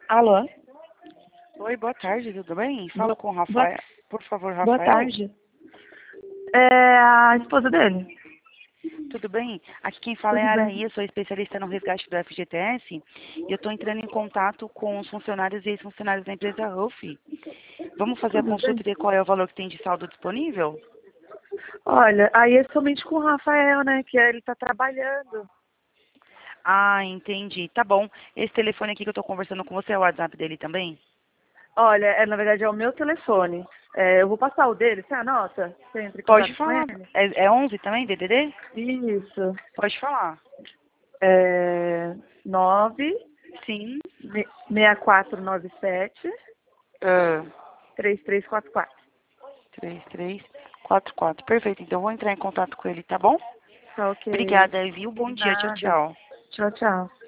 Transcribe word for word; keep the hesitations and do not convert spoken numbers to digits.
Alô? Oi, boa tarde, tudo bem? Fala Bo- com o boa, Rafael. Por favor, boa Rafael. tarde. É a esposa dele? Tudo bem? Aqui quem fala é Tudo a bem. Araí, eu sou especialista no resgate do F G T S e eu estou entrando em contato com os funcionários e ex-funcionários da empresa Ruff. Vamos fazer a Tudo consulta bem. e ver qual é o valor que tem de saldo disponível? Olha, aí é somente com o Rafael, né? Que ele tá trabalhando. Ah, entendi. Tá bom. Esse telefone aqui que eu estou conversando com você é o WhatsApp dele também? Olha, é, na verdade é o meu telefone. É, eu vou passar o dele, você anota? Você entra em Pode contato com falar. ele? É, é onze também, D D D? Isso. Pode falar. É nove Sim. seis quatro nove sete Ah, três três quatro quatro. três três quatro quatro. Perfeito. Então eu vou entrar em contato com ele, tá bom? Tá ok. Obrigada, viu? Bom dia. Tchau, Nada. tchau. Tchau, tchau.